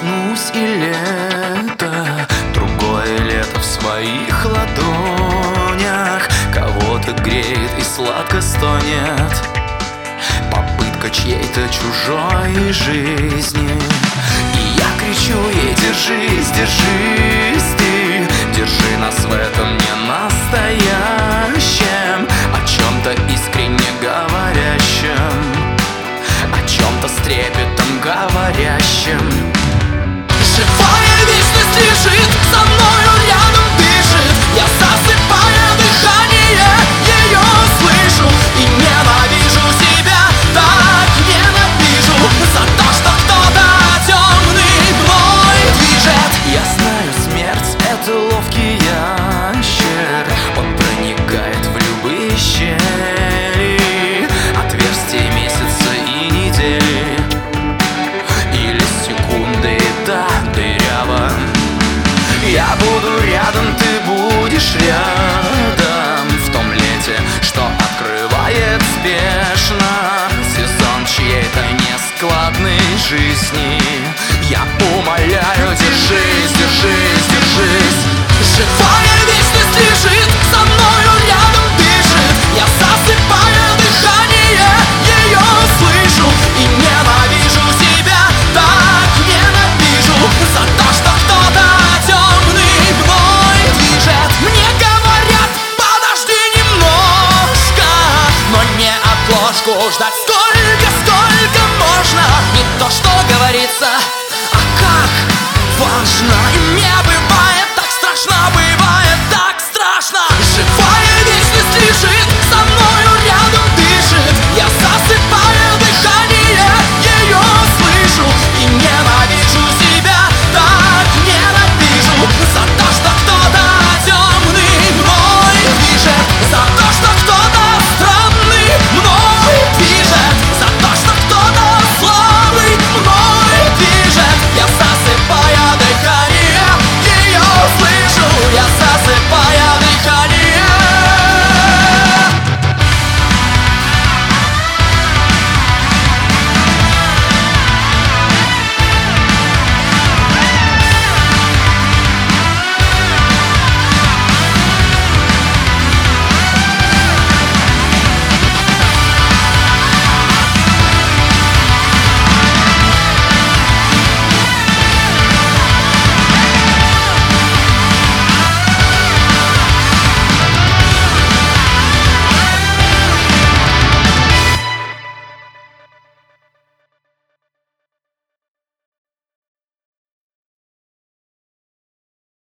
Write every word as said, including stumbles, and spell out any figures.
проснусь и лето, другое лето в своих ладонях кого-то греет и сладко стонет. Попытка чьей-то чужой жизни. И я кричу ей: держись, держись ты, держи нас в этом ненастоящем, о чем-то искренне говорящем, о чем-то с трепетом говорящем. Живая вечность лежит, со мною рядом дышит, я засыпая дыхание ее слышу и ненавижу себя, так ненавижу за то, что кто-то темный мной движет. Я знаю, смерть — это ловкий ящер, он проникает в любые щели, отверстия месяца и недели, или секунды до дырява. Я буду рядом, ты будешь рядом, в том лете, что открывает спешно сезон чьей-то нескладной жизни. Я умоляю, держись.